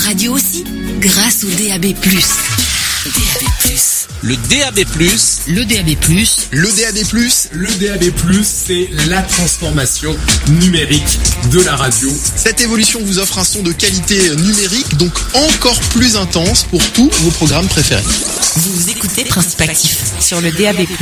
radio aussi, grâce au DAB+. DAB+. Le DAB+. Le DAB+. Le DAB+. Le DAB+, c'est la transformation numérique de la radio. Cette évolution vous offre un son de qualité numérique, donc encore plus intense pour tous vos programmes préférés. Vous écoutez Principe Actif sur le DAB+. DAB+.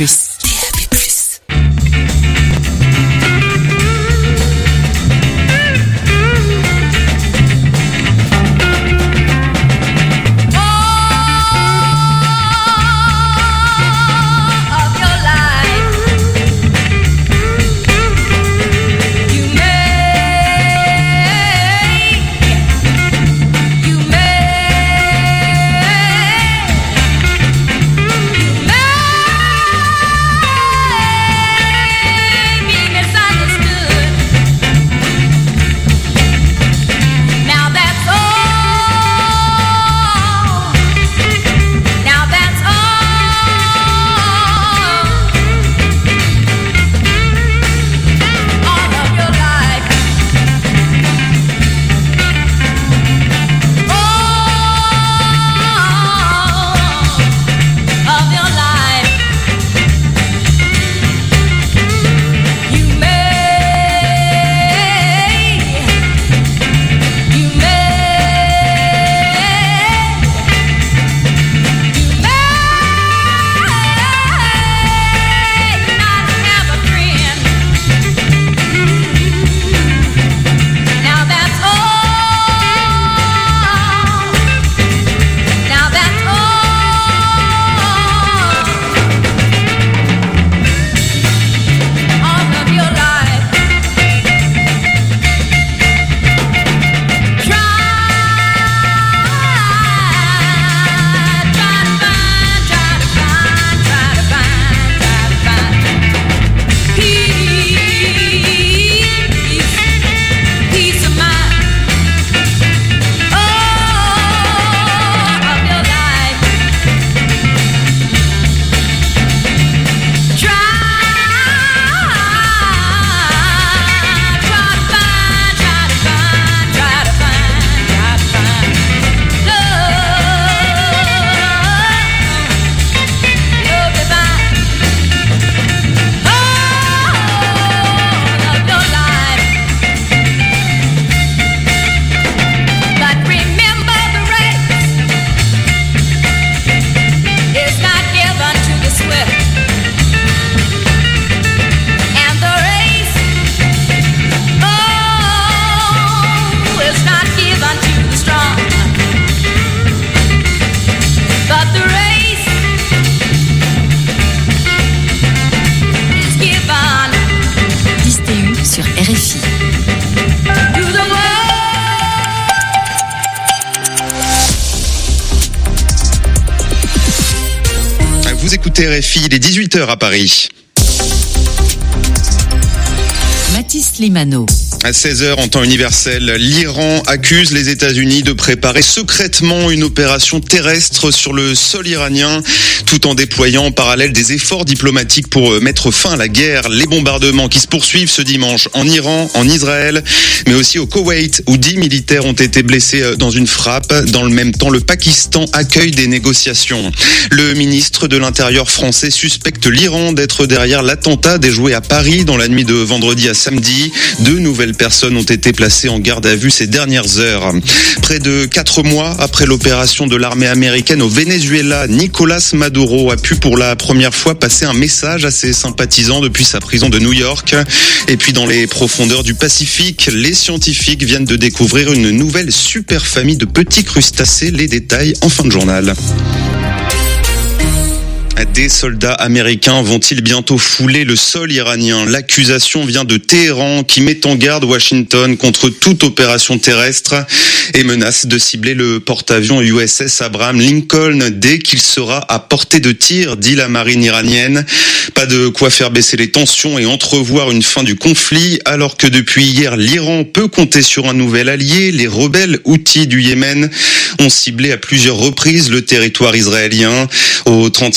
Vous écoutez RFI, il est 18h à Paris. Mathis Limano. À 16h, en temps universel, l'Iran accuse les États-Unis de préparer secrètement une opération terrestre sur le sol iranien, tout en déployant en parallèle des efforts diplomatiques pour mettre fin à la guerre. Les bombardements qui se poursuivent ce dimanche en Iran, en Israël, mais aussi au Koweït, où 10 militaires ont été blessés dans une frappe. Dans le même temps, le Pakistan accueille des négociations. Le ministre de l'Intérieur français suspecte l'Iran d'être derrière l'attentat déjoué à Paris dans la nuit de vendredi à samedi. 2 nouvelles personnes ont été placées en garde à vue ces dernières heures. Près de 4 mois après l'opération de l'armée américaine au Venezuela, Nicolas Maduro a pu pour la première fois passer un message à ses sympathisants depuis sa prison de New York. Et puis dans les profondeurs du Pacifique, les scientifiques viennent de découvrir une nouvelle super famille de petits crustacés. Les détails en fin de journal. Des soldats américains vont-ils bientôt fouler le sol iranien ? L'accusation vient de Téhéran qui met en garde Washington contre toute opération terrestre et menace de cibler le porte-avions USS Abraham Lincoln dès qu'il sera à portée de tir, dit la marine iranienne. Pas de quoi faire baisser les tensions et entrevoir une fin du conflit, alors que depuis hier, l'Iran peut compter sur un nouvel allié. Les rebelles Houthis du Yémen ont ciblé à plusieurs reprises le territoire israélien. Au 30e jour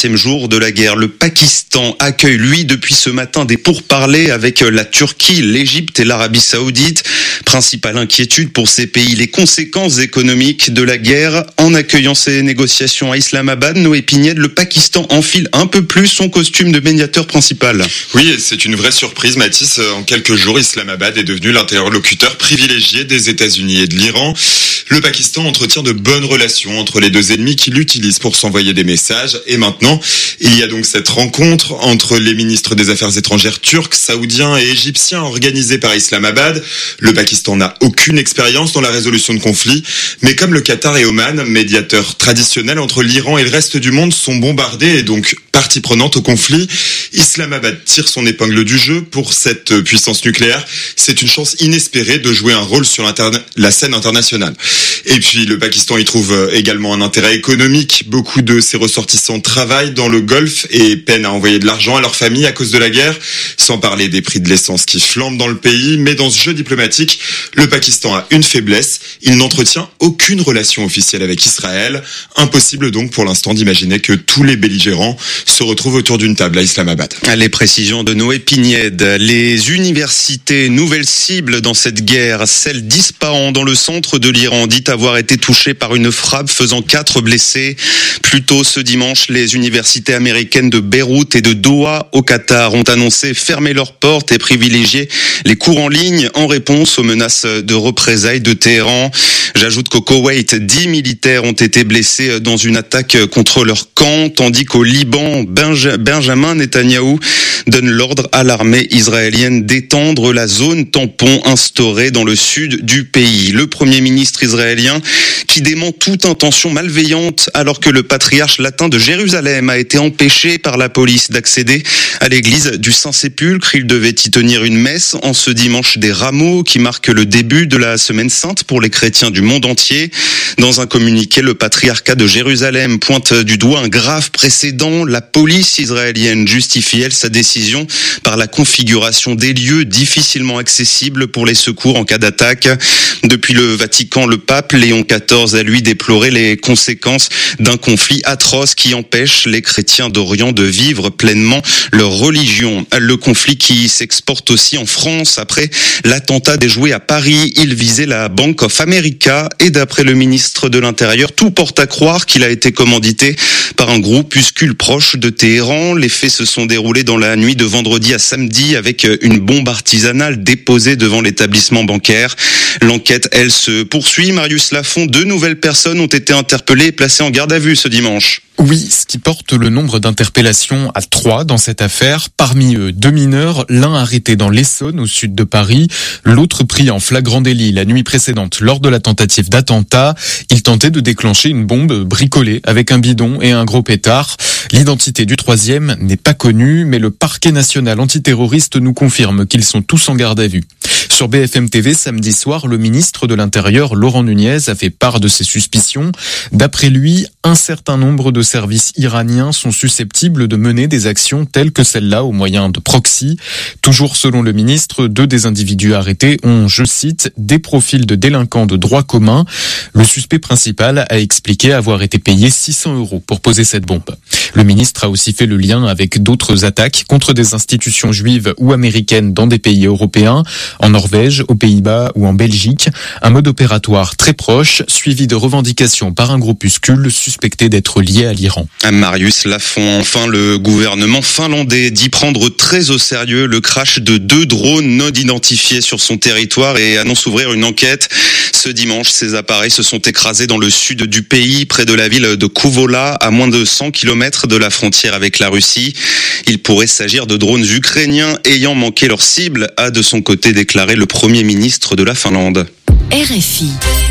de la guerre. Le Pakistan accueille, lui, depuis ce matin, des pourparlers avec la Turquie, l'Égypte et l'Arabie Saoudite. Principale inquiétude pour ces pays, les conséquences économiques de la guerre. En accueillant ces négociations à Islamabad, Noé Pignède, le Pakistan enfile un peu plus son costume de médiateur principal. Oui, c'est une vraie surprise, Mathis. En quelques jours, Islamabad est devenu l'interlocuteur privilégié des États-Unis et de l'Iran. Le Pakistan entretient de bonnes relations entre les deux ennemis qui l'utilisent pour s'envoyer des messages. Et maintenant, il y a donc cette rencontre entre les ministres des Affaires étrangères turcs, saoudiens et égyptiens organisée par Islamabad. Le Pakistan n'a aucune expérience dans la résolution de conflits, mais comme le Qatar et Oman, médiateurs traditionnels entre l'Iran et le reste du monde, sont bombardés et donc partie prenante au conflit, Islamabad tire son épingle du jeu pour cette puissance nucléaire. C'est une chance inespérée de jouer un rôle sur la scène internationale. Et puis le Pakistan y trouve également un intérêt économique. Beaucoup de ses ressortissants travaillent dans le Golfe et peinent à envoyer de l'argent à leur famille à cause de la guerre, sans parler des prix de l'essence qui flambent dans le pays. Mais dans ce jeu diplomatique, le Pakistan a une faiblesse, il n'entretient aucune relation officielle avec Israël. Impossible donc pour l'instant d'imaginer que tous les belligérants se retrouvent autour d'une table à Islamabad. Les précisions de Noé Pignède. Les universités, nouvelle cible dans cette guerre, celle d'Ispahan dans le centre de l'Iran, dit avoir été touchée par une frappe faisant 4 blessés. Plus tôt ce dimanche, les universités américaines de Beyrouth et de Doha au Qatar ont annoncé fermer leurs portes et privilégier les cours en ligne en réponse aux menaces de représailles de Téhéran. J'ajoute qu'au Koweït, 10 militaires ont été blessés dans une attaque contre leur camp, tandis qu'au Liban, Benjamin Netanyahou donne l'ordre à l'armée israélienne d'étendre la zone tampon instaurée dans le sud du pays. Le premier ministre israélien qui dément toute intention malveillante alors que le patriarche latin de Jérusalem a été empêché par la police d'accéder à l'église du Saint-Sépulcre. Il devait y tenir une messe en ce dimanche des Rameaux qui marque le début de la semaine sainte pour les chrétiens du monde entier. Dans un communiqué, le patriarcat de Jérusalem pointe du doigt un grave précédent. La police israélienne justifie, elle, sa décision par la configuration des lieux difficilement accessibles pour les secours en cas d'attaque. Depuis le Vatican, le pape Léon XIV a lui déploré les conséquences d'un conflit atroce qui empêche les chrétiens d'Orient de vivre pleinement leur religion. Le conflit qui s'exporte aussi en France après l'attentat déjoué à Paris. Il visait la Bank of America et d'après le ministre de l'Intérieur, tout porte à croire qu'il a été commandité par un groupuscule proche de Téhéran. Les faits se sont déroulés dans la nuit de vendredi à samedi avec une bombe artisanale déposée devant l'établissement bancaire. L'enquête, elle, se poursuit. Marius Lafont, 2 nouvelles personnes ont été interpellées et placées en garde à vue ce dimanche. Oui, ce qui porte le nombre d'interpellations à 3 dans cette affaire. Parmi eux, 2 mineurs, l'un arrêté dans l'Essonne, au sud de Paris, l'autre pris en flagrant délit la nuit précédente lors de la tentative d'attentat. Il tentait de déclencher une bombe bricolée avec un bidon et un gros pétard. L'identité du 3e n'est pas connue, mais le parquet national antiterroriste nous confirme qu'ils sont tous en garde à vue. Sur BFM TV, samedi soir, le ministre de l'Intérieur, Laurent Nunez, a fait part de ses suspicions. D'après lui, un certain nombre de services iraniens sont susceptibles de mener des actions telles que celle-là au moyen de proxy. Toujours selon le ministre, 2 des individus arrêtés ont, je cite, des profils de délinquants de droit commun. Le suspect principal a expliqué avoir été payé 600 € pour poser cette bombe. Le ministre a aussi fait le lien avec d'autres attaques contre des institutions juives ou américaines dans des pays européens, en Norvège, aux Pays-Bas ou en Belgique. Un mode opératoire très proche, suivi de revendications par un groupuscule suspecté d'être lié à l'Iran. Marius Lafont, enfin, le gouvernement finlandais dit prendre très au sérieux le crash de 2 drones non identifiés sur son territoire et annonce ouvrir une enquête. Ce dimanche, ces appareils se sont écrasés dans le sud du pays, près de la ville de Kouvola, à moins de 100 km de la frontière avec la Russie. Il pourrait s'agir de drones ukrainiens ayant manqué leur cible, a de son côté déclaré le Premier ministre de la Finlande. RFI.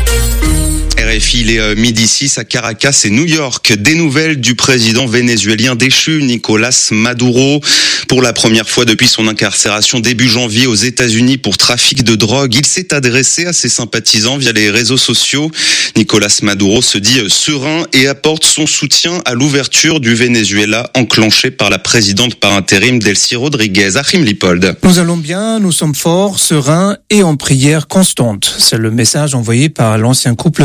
RFI, il est midi 6 à Caracas et New York. Des nouvelles du président vénézuélien déchu, Nicolás Maduro. Pour la première fois depuis son incarcération début janvier aux États-Unis pour trafic de drogue, il s'est adressé à ses sympathisants via les réseaux sociaux. Nicolás Maduro se dit serein et apporte son soutien à l'ouverture du Venezuela enclenchée par la présidente par intérim Delcy Rodriguez. Achim Lipold. Nous allons bien, nous sommes forts, sereins et en prière constante. C'est le message envoyé par l'ancien couple présidentiel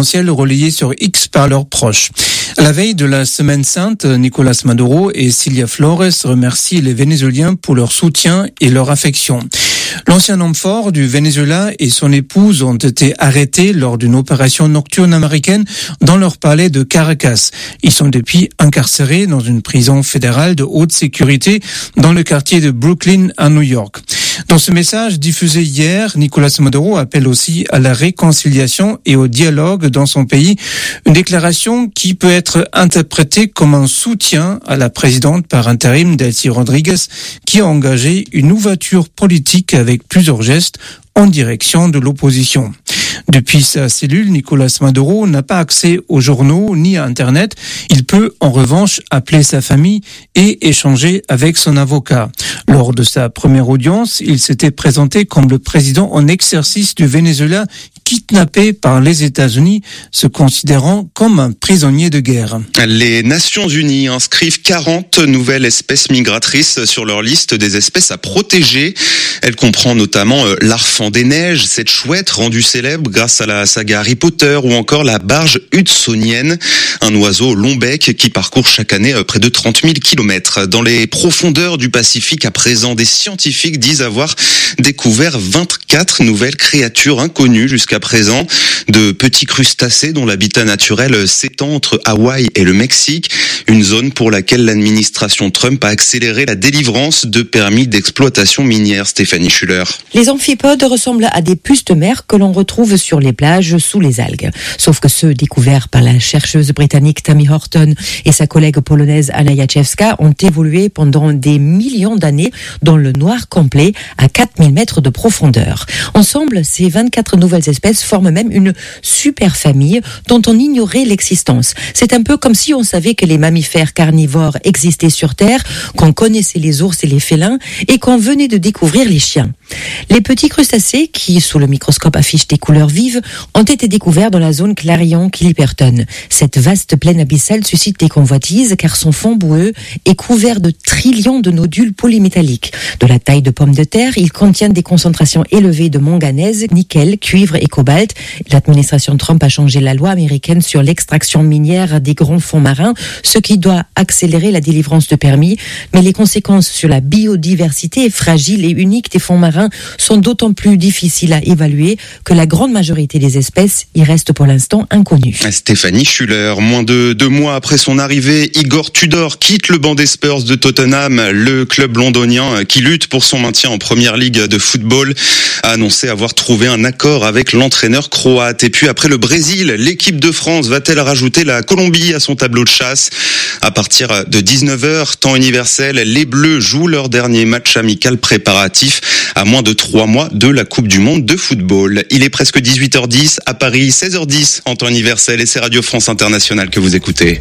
présidentielle relayée sur X par leurs proches. À la veille de la Semaine Sainte, Nicolas Maduro et Cilia Flores remercient les Vénézuéliens pour leur soutien et leur affection. L'ancien homme fort du Venezuela et son épouse ont été arrêtés lors d'une opération nocturne américaine dans leur palais de Caracas. Ils sont depuis incarcérés dans une prison fédérale de haute sécurité dans le quartier de Brooklyn à New York. Dans ce message diffusé hier, Nicolas Maduro appelle aussi à la réconciliation et au dialogue dans son pays, une déclaration qui peut être interprétée comme un soutien à la présidente par intérim Delcy Rodriguez, qui a engagé une ouverture politique avec plusieurs gestes en direction de l'opposition. Depuis sa cellule, Nicolas Maduro n'a pas accès aux journaux ni à Internet. Il peut en revanche appeler sa famille et échanger avec son avocat. Lors de sa première audience, il s'était présenté comme le président en exercice du Venezuela, kidnappé par les États-Unis, se considérant comme un prisonnier de guerre. Les Nations Unies inscrivent 40 nouvelles espèces migratrices sur leur liste des espèces à protéger. Elle comprend notamment l'arfan des neiges, cette chouette rendue célèbre grâce à la saga Harry Potter, ou encore la barge hudsonienne, un oiseau au long bec qui parcourt chaque année près de 30 000 kilomètres. Dans les profondeurs du Pacifique à présent, des scientifiques disent avoir découvert 24 nouvelles créatures inconnues jusqu'à présent, de petits crustacés dont l'habitat naturel s'étend entre Hawaï et le Mexique, une zone pour laquelle l'administration Trump a accéléré la délivrance de permis d'exploitation minière. Stéphanie Schuller. Les amphipodes ressemblent à des puces de mer que l'on retrouve sur les plages sous les algues. Sauf que ceux découverts par la chercheuse britannique Tammy Horton et sa collègue polonaise Anna Jaczewska ont évolué pendant des millions d'années dans le noir complet à 4000 mètres de profondeur. Ensemble, ces 24 nouvelles espèces forment même une super famille dont on ignorait l'existence. C'est un peu comme si on savait que les mammifères carnivores existaient sur Terre, qu'on connaissait les ours et les félins et qu'on venait de découvrir les chiens. Les petits crustacés, qui sous le microscope affichent des couleurs vives, ont été découverts dans la zone Clarion-Clipperton. Cette vaste plaine abyssale suscite des convoitises car son fond boueux est couvert de trillions de nodules polymétalliques. De la taille de pommes de terre, ils contiennent des concentrations élevées de manganèse, nickel, cuivre et cobalt. L'administration Trump a changé la loi américaine sur l'extraction minière des grands fonds marins, ce qui doit accélérer la délivrance de permis. Mais les conséquences sur la biodiversité fragile et unique des fonds marins sont d'autant plus difficiles à évaluer que la grande majorité des espèces y restent pour l'instant inconnues. Stéphanie Schuller, moins de 2 mois après son arrivée, Igor Tudor quitte le banc des Spurs de Tottenham. Le club londonien qui lutte pour son maintien en première ligue de football a annoncé avoir trouvé un accord avec l'entraîneur croate. Et puis après le Brésil, l'équipe de France va-t-elle rajouter la Colombie à son tableau de chasse? À partir de 19h, temps universel, les Bleus jouent leur dernier match amical préparatif à moins de 3 mois de la Coupe du Monde de football. Il est presque 18h10 à Paris, 16h10 en temps universel, et c'est Radio France Internationale que vous écoutez.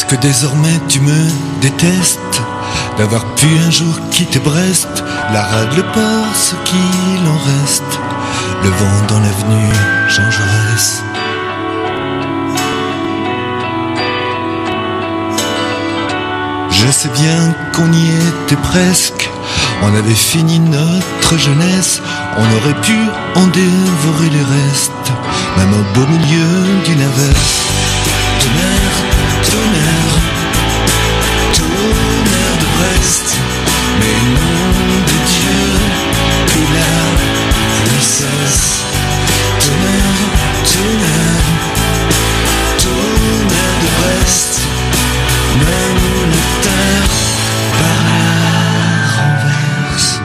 que désormais tu me détestes d'avoir pu un jour quitter Brest, la rade, le port, ce qu'il en reste, le vent dans l'avenue Jean Jaurès. Je sais bien qu'on y était presque, on avait fini notre jeunesse, on aurait pu en dévorer les restes, même au beau milieu d'une averse. Tonnerre, tonnerre, tonnerre de Brest, mais nom de Dieu, que la pluie cesse. Tonnerre, tonnerre, tonnerre de Brest, même le terre par la renverse.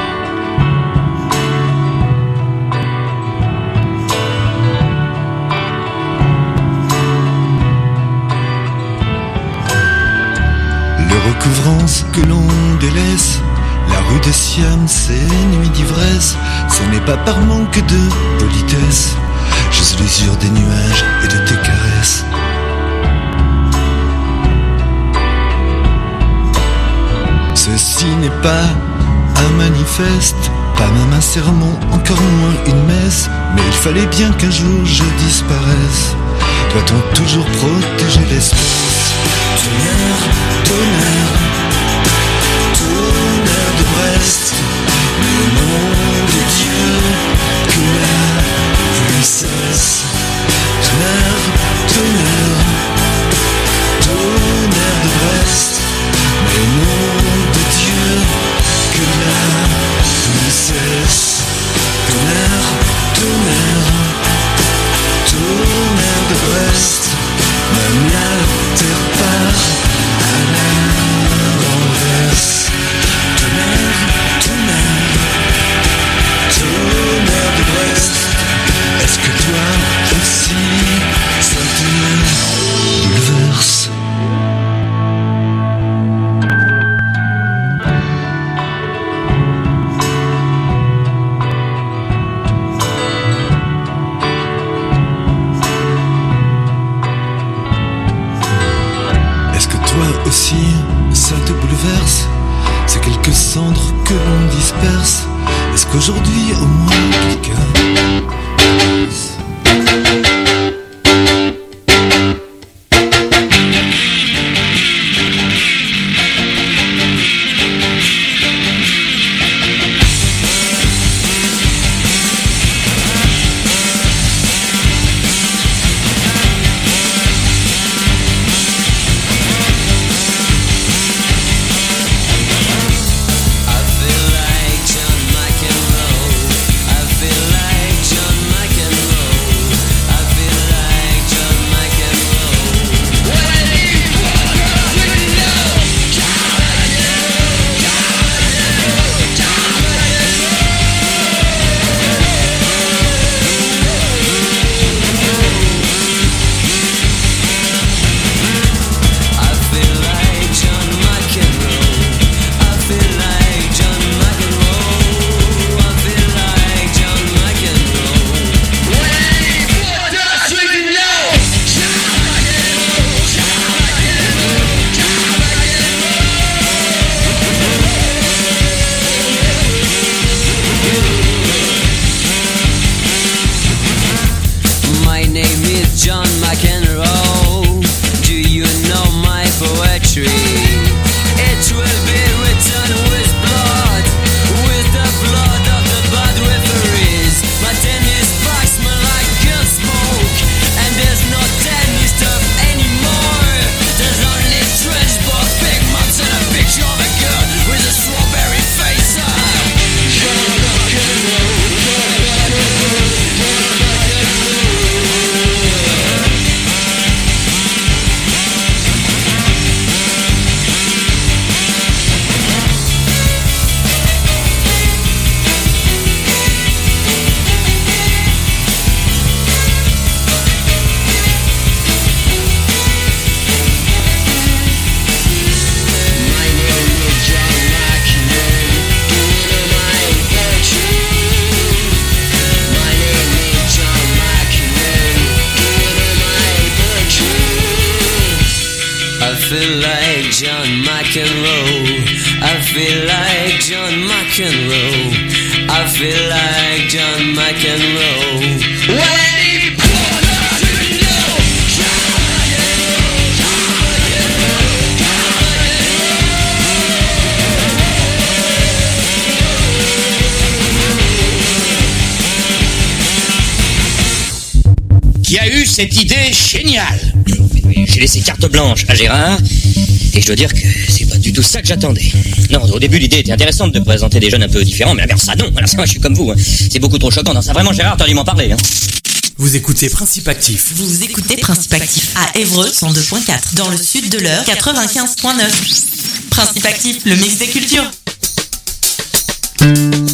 Le recouvrance que l'on délaisse, la rue de Siam, ces nuits d'ivresse, ce n'est pas par manque de politesse, juste l'usure des nuages et de tes caresses. Ceci n'est pas un manifeste, pas même un sermon, encore moins une messe, mais il fallait bien qu'un jour je disparaisse. Doit-on toujours protéger l'espèce? Tonnerre, tonnerre, tonnerre de Brest, le nom de Dieu, que la pluie cesse. Tonnerre, tonnerre, tonnerre de Brest, mais nom de Dieu, que la pluie cesse. Tonnerre, tonnerre, tonnerre de Brest, même la terre part à la renverse. Tonnerre, tonnerre, tonnerre de Brest, est-ce que toi aussi ça te bouleverse? Aussi, ça te bouleverse, c'est quelques cendres que l'on disperse. Est-ce qu'aujourd'hui au moins quelqu'un feel like John McEnroe. I feel like John McEnroe. I feel like John McEnroe. Qui a eu cette idée géniale? J'ai laissé carte blanche à Gérard, et je dois dire que c'est pas du tout ça que j'attendais. Non, au début l'idée était intéressante de présenter des jeunes un peu différents, mais alors ça non, alors ça moi je suis comme vous, hein. C'est beaucoup trop choquant, non ça vraiment Gérard, t'as dû m'en parler. Hein. Vous écoutez Principe Actif. Vous écoutez Principe Actif à Évreux 102.4, dans le sud de l'Eure 95.9. Principe Actif, le mix des cultures.